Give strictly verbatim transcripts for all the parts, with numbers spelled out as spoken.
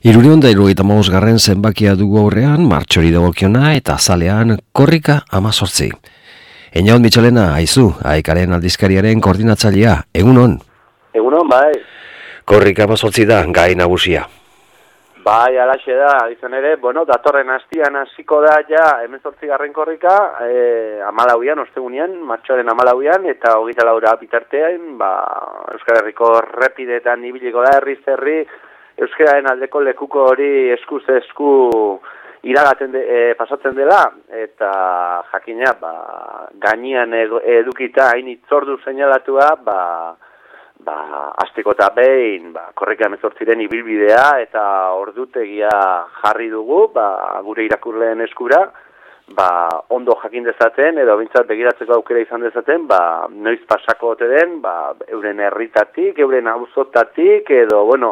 Hirurehun eta hirurogeita hamabosgarren zenbakia dugu aurrean, martxori dagokiona eta azalean korrika hamazortzi. Einaut Mitxolena, aizu, aekaren aldizkariaren koordinatzailea, egunon? Egunon, bai. Korrika hamazortzi da, gai nagusia. Bai, alaxe da, izan ere, bueno, datorren hastian hasiko da ja hemezortzigarren korrika, e, amalauian, ostegunean, martxoaren amalauian, eta hogeita laura bitartean, ba, Euskal Herriko errepidetan ibiliko da herriz herri, euskararen aldeko lekuko hori eskuz esku iragaten de, e, pasatzen dela, eta jakina, ba, gainean edukita hain itzordu seinalatua, ba, ba, asteko eta behin, ba, korrika hemezortziren ibilbidea eta ordutegia jarri dugu, ba, gure irakurleen eskura, ba, ondo jakin dezaten, edo bintzat begiratzeko aukera izan dezaten, ba, noiz pasako ote den, ba, euren herritatik, euren auzotatik, edo, bueno,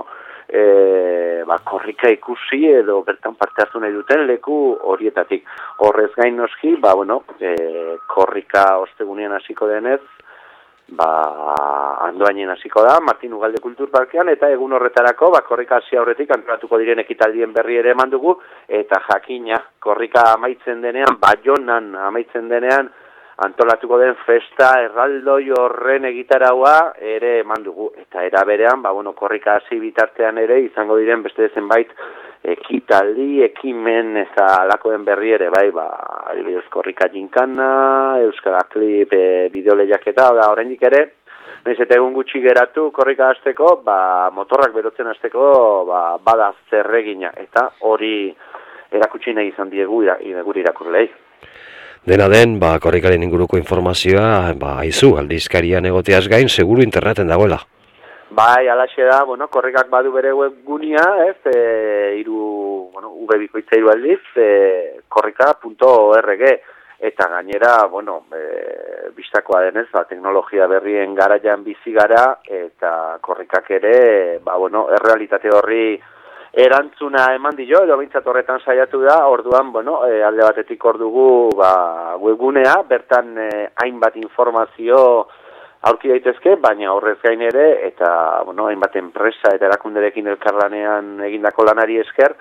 E, ba, korrika ikusi edo bertan parte hartu nahi duten leku horietatik. Horrez gain noski, ba, bueno, e, korrika ostegunean hasiko denez, ba, Andoainen hasiko da, Martin Ugalde Kulturparkean, eta egun horretarako, ba, korrika hasi aurretik antolatuko diren ekitaldien berri ere eman dugu, eta jakina, korrika amaitzen denean, Baionan amaitzen denean, antolatuko den festa erraldoi horren egitaraua ere eman dugu. Eta era berean, ba, bueno, korrika hasi bitartean ere izango diren beste zenbait ekitaldi, ekimen eta alakoen berri ere, bai, ba, adibidez korrika jinkana, Euskara Klip e, bideo lehiaketa, da oraindik ere, nahiz eta egun gutxi geratu korrika hasteko, ba, motorrak berotzen hasteko, ba, bada zerregina, eta hori erakutsi nahi izan diegu gure irakurlei. Dena den, ba, korrikaren inguruko informazioa, ba, aizu, aldizkarian egoteaz gain, seguru interneten dagoela. Bai, alaxe da, bueno, korrikak badu bere webgunia, ez, e, iru, bueno, ubebikoitza iru aldiz, e, korrika punto org, eta gainera, bueno, e, bistakoa denez, ba, teknologia berrien garaian bizi gara, eta korrikak ere, ba, bueno, errealitate horri erantzuna eman dio, edo bintzat horretan saiatu da, orduan, bueno, e, alde batetik hor dugu ba, webgunea, bertan e, hainbat informazio aurki daitezke, baina horrez gain ere, eta, bueno, hainbat enpresa eta erakunderekin elkarlanean egindako lanari esker,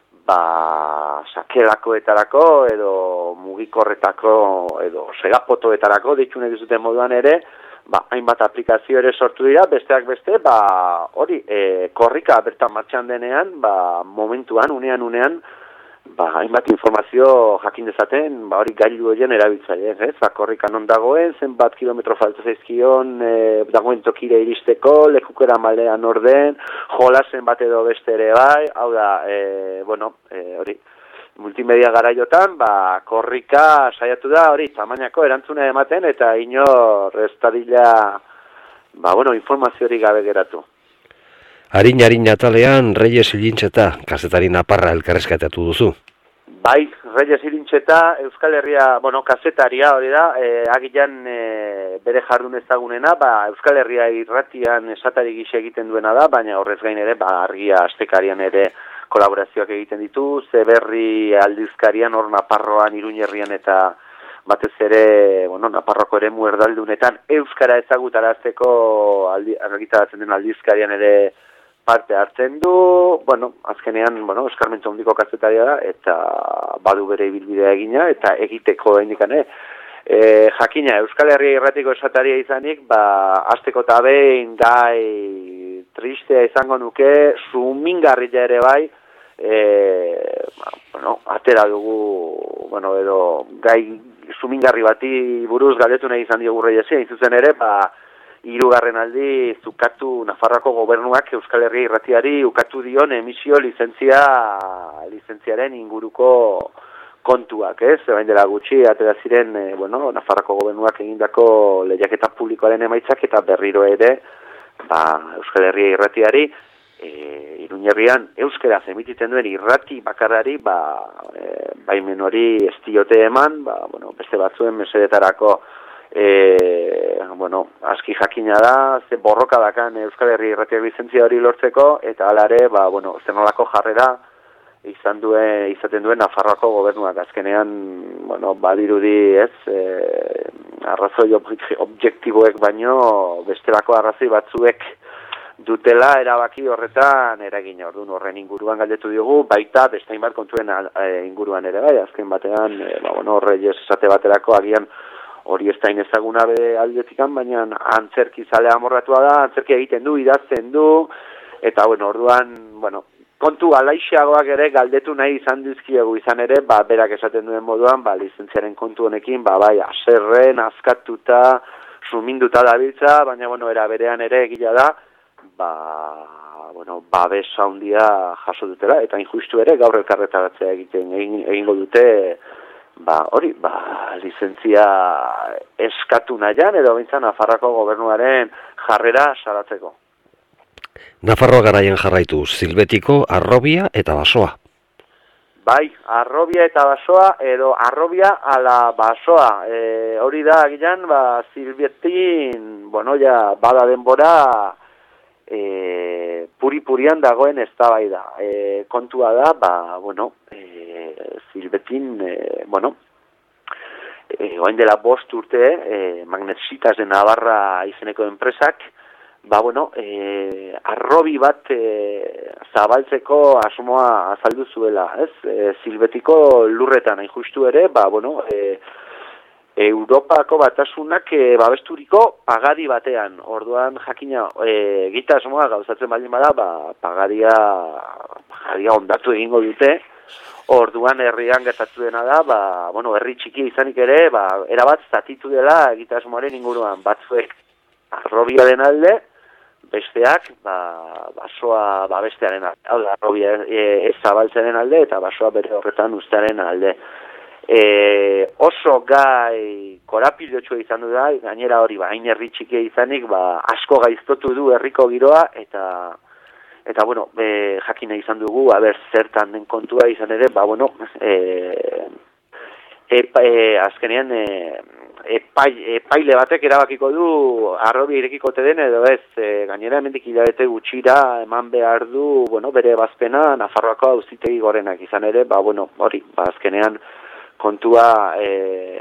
ba, sakelakoetarako, edo mugikorretako, edo segapotoetarako, ditxune dizuten moduan ere, ba, hainbat aplikazio ere sortu dira, besteak beste, ba, hori, e, korrika bertan martxan denean, ba, momentuan, unean, unean, ba, hainbat informazio jakin dezaten, ba, hori gailu horien erabiltzaile, ez, ba, korrika non dagoen, zenbat kilometro falta zaizkion, e, dagoen tokire iristeko, lekukera malean orden, jolasen bat edo beste ere bai, hau da, e, bueno, e, hori, multimedia garaiotan, ba, korrika saiatu da, hori, tamainako erantzuna ematen, eta inor ez dadila, ba, bueno, informazio hori gabe geratu. Harin-harin atalean, Reyes Ilintxeta, kazetari naparra elkarrezkatatu duzu. Bai, Reyes Ilintxeta, Euskal Herria, bueno, kazetaria hori da, e, agilan e, bere jardun ezagunena, ba, Euskal Herria irratian esatari gisa egiten duena da, baina horrez gain ere, ba, argia astekarian ere kolaborazioak egiten ditu, Zeberri aldizkarian, hor Naparroan, Iruñerrian eta batez ere, bueno, Naparroko ere muerdaldunetan, Euskara ezagutarazteko argitaratzen den aldizkarian ere parte hartzen du, bueno, azkenean, bueno, eskarmentzu handiko kazetaria da, eta badu bere ibilbidea egina, eta egiteko indikane, e, jakina, Euskal Herria irratiko esataria izanik, ba, azteko eta behin gai tristea izango nuke, sumingarria ere bai, e, bueno, atera dugu, bueno, edo gai sumingarri bati buruz galdetu nahi izan diogu Reyesi, hain zuzen ere, ba, hirugarren aldi zukatu Nafarroako gobernuak Euskal Herria irratiari ukatu dion emisio lizentzia lizentziaren inguruko kontuak, ez? Bain dela gutxi, atera ziren, e, bueno, Nafarroako gobernuak egindako lehiaketa publikoaren emaitzak eta berriro ere, ba, Euskal Herria irratiari, e, Iruñerrian euskaraz emititzen duen irrati bakarrari, ba, e, baimen hori ez diote eman, ba, bueno, beste batzuen mesedetarako, e, bueno, aski jakina da, ze borroka dakan Euskal Herria irratiak lizentzia hori lortzeko, eta alare, ba, bueno, zenolako jarrera izan duen, izaten duen Nafarroako gobernuak. Azkenean, bueno, badirudi ez, e, arrazoi objektiboek baino, bestelako arrazoi batzuek dutela erabaki horretan eragin. Orduan horren inguruan galdetu diogu, baita beste hainbat kontuen inguruan ere bai, azken batean, e, ba, bueno, horre esate baterako agian hori ez da inezaguna be aldetikan, baina antzerki zalea amorratua da, antzerki egiten du, idazten du, eta bueno, orduan, bueno, kontu alaixeagoak ere galdetu nahi izan dizkiegu izan ere, ba, berak esaten duen moduan, ba, lizentziaren kontu honekin, ba, bai, aserren, askatuta, suminduta dabiltza, baina, bueno, era berean ere egila da, ba, bueno, babes handia jaso dutela, eta injustu ere gaur elkarretaratzea egiten egin, egingo dute, ba, hori, ba, lizentzia eskatu nahian, edo bintzan Nafarroako gobernuaren jarrera salatzeko. Nafarroa garaian jarraitu, Silbetiko, Arrobia eta Basoa. Bai, Arrobia eta Basoa, edo Arrobia ala Basoa. E, hori da, gilan, ba, Silbetin, bueno, ja, bada denbora, e, puri-purian dagoen eztabaida. E, kontua da, ba, bueno, e, Silbetin, e, bueno, e, oain dela bost urte, e, Magnesitas de Navarra izeneko enpresak, ba, bueno, e, arrobi bat e, zabaltzeko asmoa azaldu zuela, ez? E, Silbetiko lurretan, hain justu ere, ba, bueno, e, Europako batasunak e, babesturiko pagadi batean. Orduan, jakina, e, gita asmoa gauzatzen baldin bada, ba, pagadia, pagadia ondatu egingo dute. Orduan, herrian gertatu dena da, ba, bueno, herri txiki izanik ere, ba, erabat zatitu dela egitasmoaren inguruan. Batzuek arrobiaren alde, besteak, ba, basoa babestearen alde, hau da, arrobia ez zabaltzaren alde, eta basoa bere horretan uztearen alde. E, oso gai korapilotsua izan du da, gainera hori, ba, hain herri txikia izanik, ba, asko gaiztotu du herriko giroa, eta, eta bueno, e, jakina izan dugu, haber, zertan den kontua izan ere, ba, bueno, e, e, e, azkenean, e, Epai, epaile batek erabakiko du arrobi irekikote den edo ez, e, gainera hemendik hilabete gutxira eman behar du, bueno, bere bazpena Nafarroako auzitegi gorenak izan ere, ba, bueno, hori, ba, azkenean kontua, e,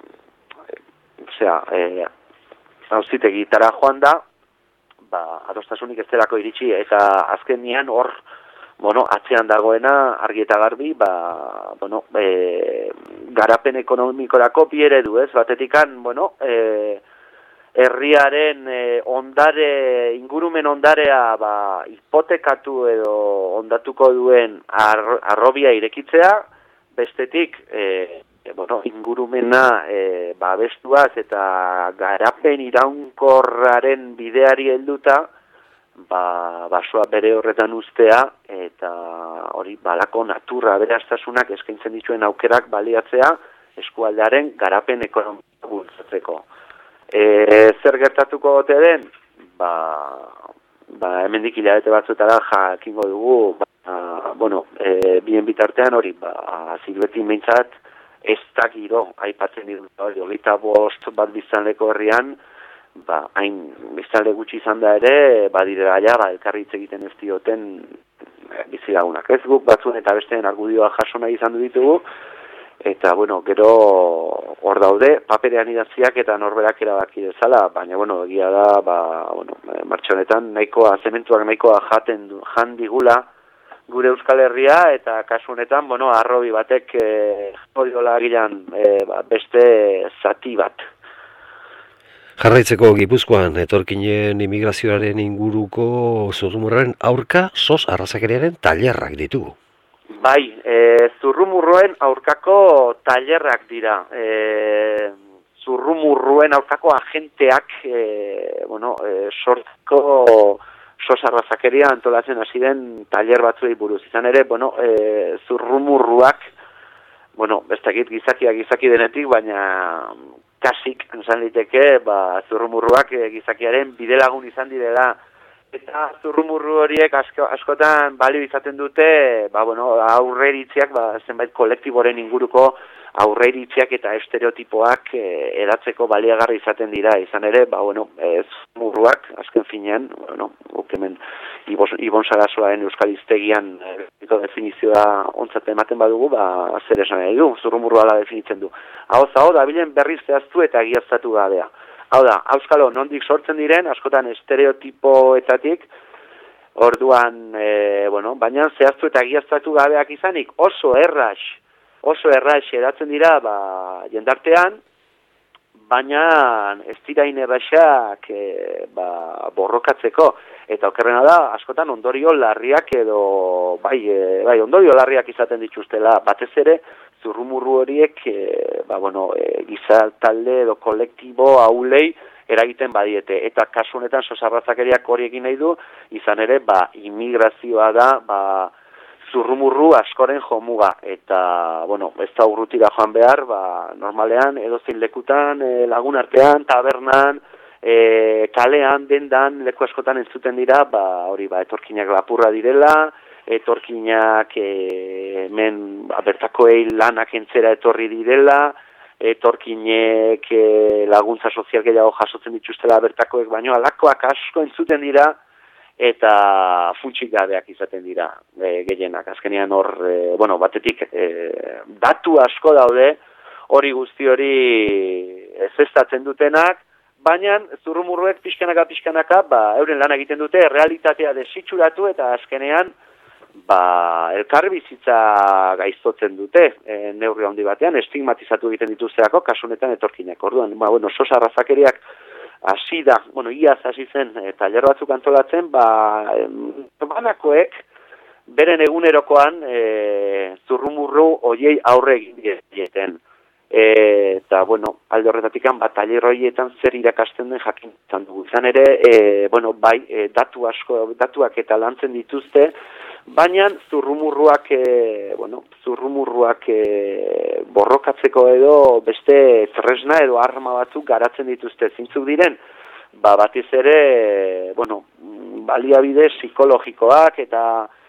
osea, e, auzitegitara joan da, ba, adostasunik ez delako iritsi, eta azkenean hor, bueno, atzean dagoena argi eta garbi, ba, bueno, e, garapen ekonomikorako bi eredu, ez? Batetikan, bueno, e, herriaren e, ondare, ingurumen ondarea, ba, hipotekatu edo ondatuko duen ar, arrobia irekitzea, bestetik, e, e, bueno, ingurumena e, babestuaz eta garapen iraunkorraren bideari helduta, ba, basoa bere horretan uztea, eta hori balako naturra aberastasunak eskaintzen dituen aukerak baliatzea eskualdearen garapen ekonomikoa bultzatzeko. E, zer gertatuko ote den? Ba, ba hemendik hilabete batzuetara jakingo dugu, ba, bueno, e, bien bitartean hori, ba, Silbetin behintzat ez da giro aipatzen ditu, hori, hogeita bost bat biztanleko herrian, ba, hain biztanle gutxi izan da ere, badirela ja, ba, elkarri hitz egiten ez dioten bizi lagunak. Ez guk batzuen eta besteen argudioa jaso nahi izan du ditugu, eta, bueno, gero hor daude, paperean idatziak eta norberak erabaki dezala, baina, bueno, egia da, ba, bueno, martxo honetan nahikoa, zementuak nahikoa jaten du, jan digula gure Euskal Herria, eta kasu honetan, bueno, arrobi batek e, jodiola gilan e, ba, beste zati bat. Jarraitzeko Gipuzkoan, etorkinen imigrazioaren inguruko zurrumurroen aurka sos arrazakeriaren tailerrak ditugu. Bai, e, zurrumurroen aurkako tailerrak dira. E, zurrumurroen aurkako agenteak, e, bueno, e, sortzeko sos arrazakeria antolatzen hasi den tailer batzuei buruz. Izan ere, bueno, e, zurrumurruak, bueno, bestakit gizakia gizaki denetik, baina kasik, esan liteke, ba, zurrumurruak e, gizakiaren bidelagun izan direla. Eta zurrumurru horiek asko, askotan balio izaten dute, ba, bueno, aurreiritziak, ba, zenbait kolektiboren inguruko aurreiritziak eta estereotipoak e, edatzeko baliagarri izaten dira. Izan ere, ba, bueno, e, zurrumurruak, azken finean, bueno, hemen Ibon Sarasoaren Euskal Hiztegian e, definizioa ontzat ematen badugu, ba, zer esan nahi du, zurrumurru ala definitzen du. Hau zao, dabilen berriz zehaztu eta egiaztatu gabea. Hau da, auskalo, nondik sortzen diren, askotan estereotipoetatik, Orduan, e, bueno, baina zehaztu eta egiaztatu gabeak izanik oso erraz, oso erraz edatzen dira ba, jendartean, baina ez dira inerraxak e, ba, borrokatzeko. Eta okerrena da, askotan ondorio larriak edo, bai, e, bai ondorio larriak izaten dituztela, batez ere, zurrumurru horiek, e, ba, bueno, e, gizartalde edo kolektibo haulei eragiten badiete. Eta kasu honetan sosarrazakeriak hori egin nahi du, izan ere, ba, immigrazioa da, ba, zurrumurru askoren jomuga. Eta, bueno, ez da urrutira joan behar, ba, normalean, edozein lekutan, e, lagun artean, tabernan, E, kalean, dendan, leku askotan entzuten dira, ba, hori, ba, etorkinak lapurra direla, etorkinak e, men, ba, bertakoei lanak entzera etorri direla, etorkinek e, laguntza sozial gehiago jasotzen dituztela bertakoek, baino alakoak asko entzuten dira, eta funtsik gabeak izaten dira e, gehienak. Azkenean hor, e, bueno, batetik, e, datu asko daude, hori guzti hori ezeztatzen dutenak, baina zurrumurruek pixkanaka-pixkanaka ba, euren lan egiten dute, realitatea desitxuratu eta azkenean ba, elkarbizitza gaiztotzen dute e, neurri handi batean, estigmatizatu egiten dituzteako, kasunetan etorkinak. Orduan, ba, bueno, sosa arrazakeriak hasi da, bueno, iaz hasi zen, e, taller batzuk antolatzen, ba, banakoek beren egunerokoan e, zurrumurru hoiei aurre egin dieten. E, eta, bueno, alde horretatik bat taller horietan zer irakasten den jakin izan dugu. Izan ere, e, bueno, bai, e, datu asko, datuak eta lantzen dituzte, baina zurrumurruak, e, bueno, zurrumurruak e, borrokatzeko edo beste tresna edo arma batzuk garatzen dituzte. Zintzuk diren, ba, batiz ere, bueno, baliabide psikologikoak eta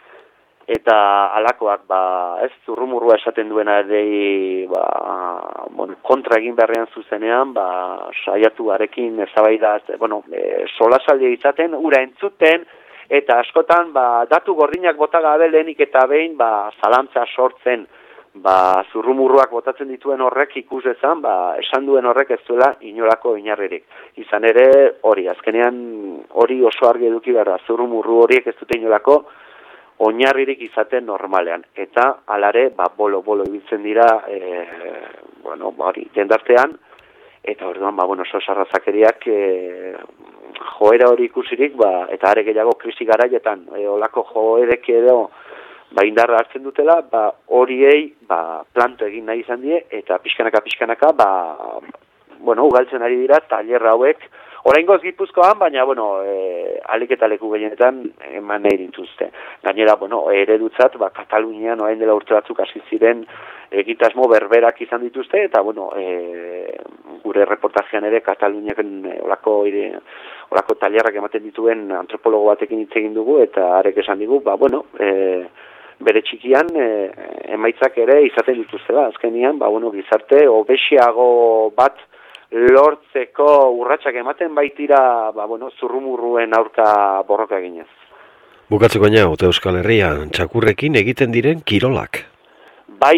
eta alakoak, ba, ez zurrumurrua esaten duena ere, ba, bueno, kontra egin beharrean zuzenean, ba, saiatu arekin eztabaida, bueno, e, solasaldia izaten, ura entzuten, eta askotan, ba, datu gordinak bota gabe lehenik eta behin, ba, zalantza sortzen, ba, zurrumurruak botatzen dituen horrek ikusezan, ba, esan duen horrek ez duela inolako inarririk. Izan ere, hori, azkenean, hori oso argi eduki behar da, zurrumurru horiek ez dute inolako oinarririk izaten normalean. Eta, alare, ba, bolo-bolo ibiltzen dira, e, bueno, hori, jendartean, eta orduan, ba, bueno, sosarrazakeriak e, joera hori ikusirik, ba, eta are gehiago krisi garaietan, e, olako joerek edo, ba, indarra hartzen dutela, ba, horiei, ba, planto egin nahi izan die, eta pixkanaka-pixkanaka, ba, bueno, ugaltzen ari dira, taller hauek, oraingoz Gipuzkoan, baina, bueno, e, alik eta leku gehienetan eman nahi dituzte. Gainera, bueno, eredutzat, ba, Katalunian orain dela urte batzuk hasi ziren egitasmo berberak izan dituzte, eta, bueno, e, gure reportajean ere Kataluniaken e, olako, ire, olako tailerrak ematen dituen antropologo batekin hitz egin dugu, eta arek esan digu, ba, bueno, e, bere txikian e, emaitzak ere izaten dituzte, ba, azkenian, ba, bueno, gizarte obesiago bat lortzeko urratsak ematen baitira, ba, bueno, zurrumurruen aurka borroka eginez. Bukatzeko ina, Ote Euskal Herrian, txakurrekin egiten diren kirolak. Bai,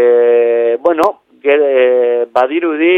e, bueno, gere, badirudi,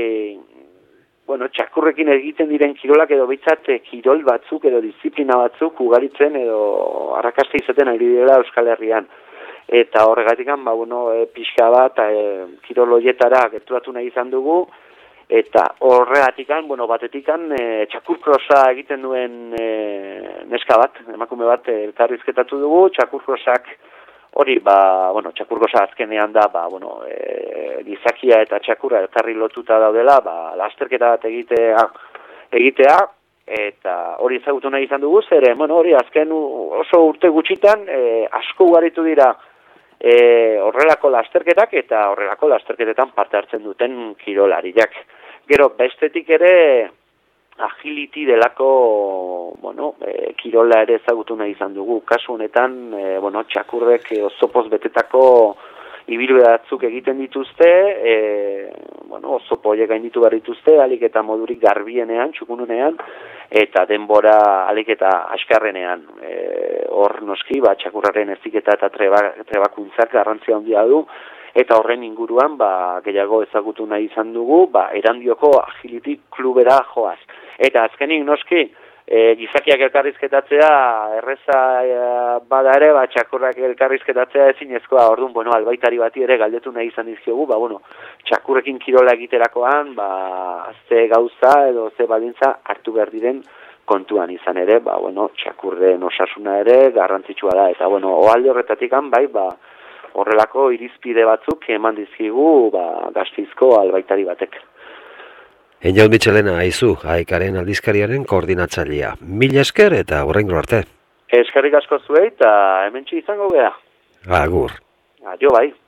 bueno, txakurrekin egiten diren kirolak edo bitzat kirol batzuk edo disiplina batzuk ugaritzen edo arrakasta izaten ari direla Euskal Herrian. Eta horregatik, ba, bueno, e, pixka bat e, kirol hoietara gerturatu nahi izan dugu, eta horregatikan, bueno, batetikan e, txakurkrosa egiten duen e, neska bat, emakume bat elkarrizketatu dugu, txakurkrosak hori, ba, bueno, txakurkrosa azkenean da, ba, bueno, e, gizakia eta txakurra elkarri lotuta daudela, ba, lasterketa bat egitea, egitea, eta hori ezagutu nahi izan dugu, zeren, bueno, hori azken oso urte gutxitan e, asko ugaritu dira E, horrelako lasterketak eta horrelako lasterketetan parte hartzen duten kirolariak. Gero, bestetik ere agility delako, bueno, e, kirola ere ezagutu nahi izan dugu. Kasu honetan, e, bueno, txakurrek e, osopoz betetako ibilbide batzuk egiten dituzte, e, bueno, osopo horiek gainditu behar dituzte, alik eta modurik garbienean, txukununean, eta denbora alik eta askarrenean. E, hor noski, ba, txakurraren eziketa eta treba, trebakuntzak garrantzia handia du, eta horren inguruan, ba, gehiago ezagutu nahi izan dugu, ba, Erandioko Agility klubera joaz. Eta azkenik noski, e, gizakiak elkarrizketatzea erreza e, bada ere, ba, txakurrak elkarrizketatzea ezinezkoa. Orduan, bueno, albaitari bati ere galdetu nahi izan dizkiogu, ba, bueno, txakurrekin kirola egiterakoan, ba, ze gauza edo ze baldintza hartu behar diren kontuan izan ere, ba, bueno, txakurren osasuna ere garrantzitsua da, eta, bueno, oalde horretatikan, bai, ba, horrelako irizpide batzuk eman dizkigu, ba, Gasteizko albaitari batek. Einaut Mitxelena, aizu, Aekaren aldizkariaren koordinatzailea. Mila esker eta horrengo arte. Eskerrik asko zuei, eta hementsi izango geha. Agur. Adio bai.